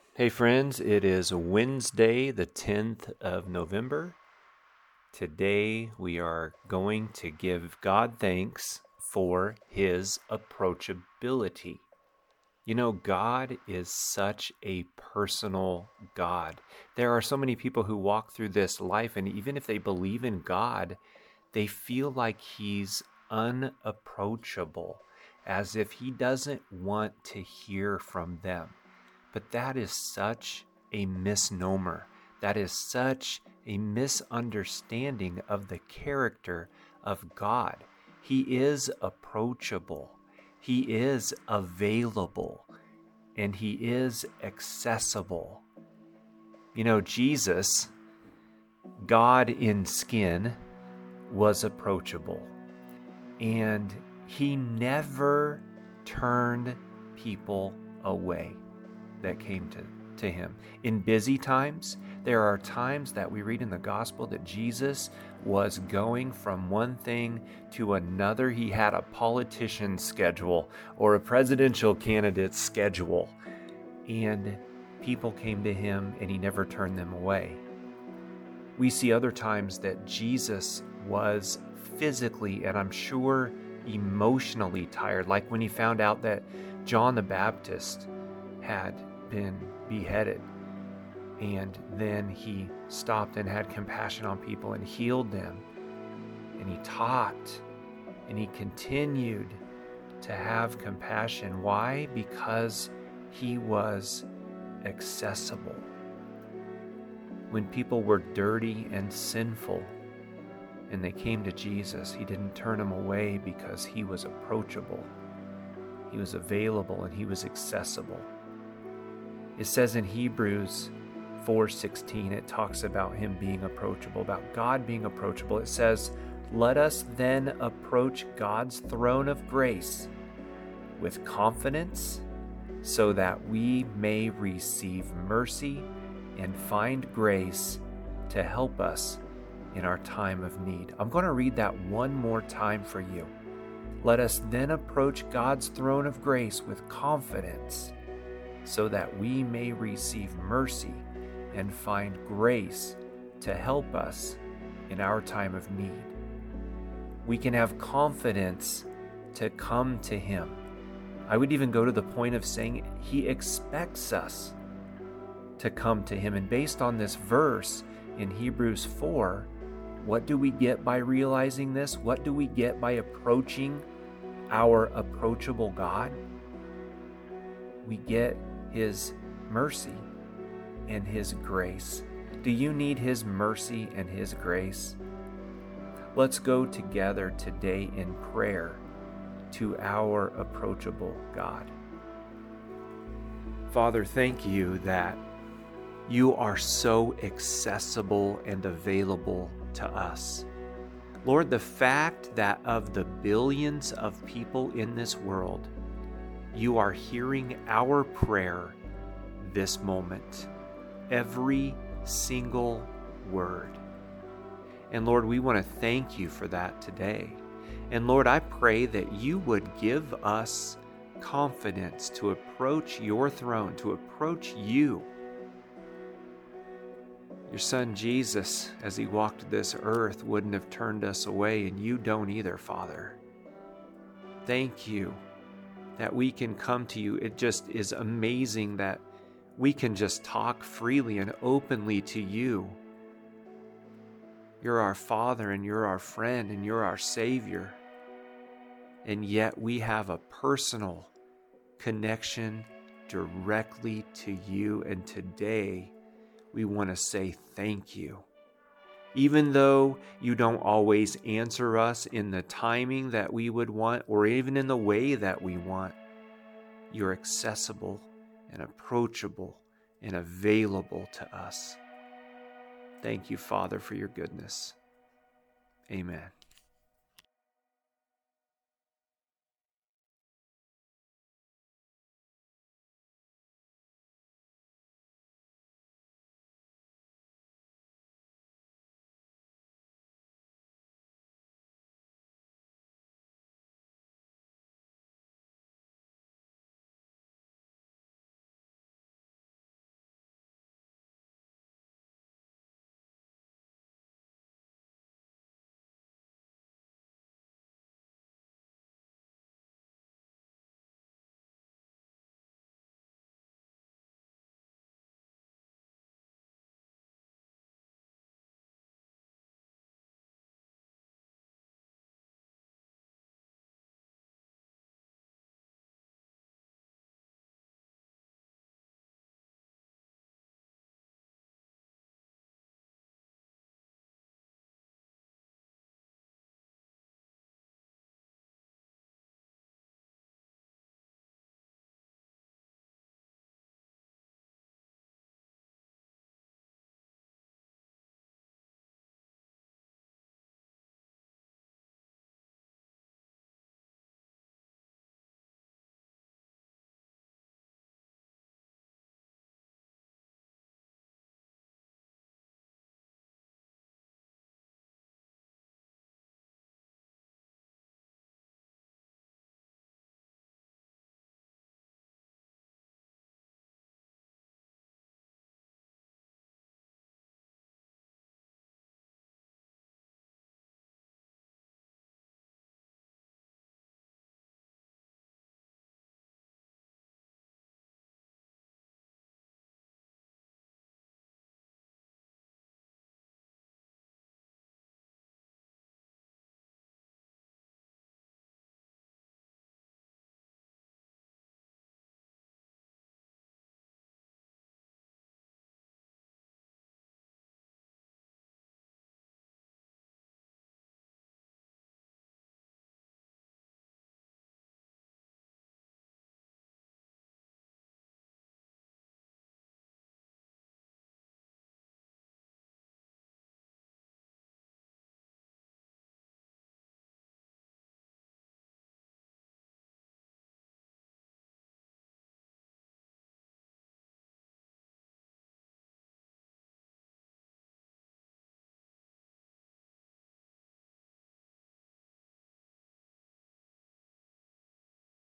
Hey friends, it is Wednesday, the 10th of November. Today we are going to give God thanks for His approachability. You know, God is such a personal God. There are so many people who walk through this life, and even if they believe in God, they feel like He's unapproachable, as if He doesn't want to hear from them. But that is such a misnomer. That is such a misunderstanding of the character of God. He is approachable. He is available. And He is accessible. You know, Jesus, God in skin, was approachable. And He never turned people away that came to Him. In busy times, there are times that we read in the gospel that Jesus was going from one thing to another. He had a politician's schedule or a presidential candidate's schedule, and people came to Him and He never turned them away. We see other times that Jesus was physically, and I'm sure emotionally tired, like when He found out that John the Baptist had been beheaded, and then He stopped and had compassion on people and healed them, and He taught, and He continued to have compassion. Why? Because He was accessible. When people were dirty and sinful and they came to Jesus, He didn't turn them away because He was approachable. He was available and He was accessible. It says in Hebrews 4:16, it talks about Him being approachable, about God being approachable. It says, "Let us then approach God's throne of grace with confidence so that we may receive mercy and find grace to help us in our time of need." I'm going to read that one more time for you. Let us then approach God's throne of grace with confidence so that we may receive mercy and find grace to help us in our time of need. We can have confidence to come to Him. I would even go to the point of saying He expects us to come to Him. And based on this verse in Hebrews 4, what do we get by realizing this? What do we get by approaching our approachable God? We get His mercy and His grace. Do you need His mercy and His grace? Let's go together today in prayer to our approachable God. Father, thank You that You are so accessible and available to us. Lord, the fact that of the billions of people in this world, You are hearing our prayer this moment, every single word. And Lord, we want to thank You for that today. And Lord, I pray that You would give us confidence to approach Your throne, to approach You. Your Son Jesus, as He walked this earth, wouldn't have turned us away, and You don't either, Father. Thank You that we can come to You. It just is amazing that we can just talk freely and openly to You. You're our Father, and You're our friend, and You're our Savior. And yet we have a personal connection directly to You. And today we want to say thank You. Even though You don't always answer us in the timing that we would want, or even in the way that we want, You're accessible and approachable and available to us. Thank You, Father, for Your goodness. Amen.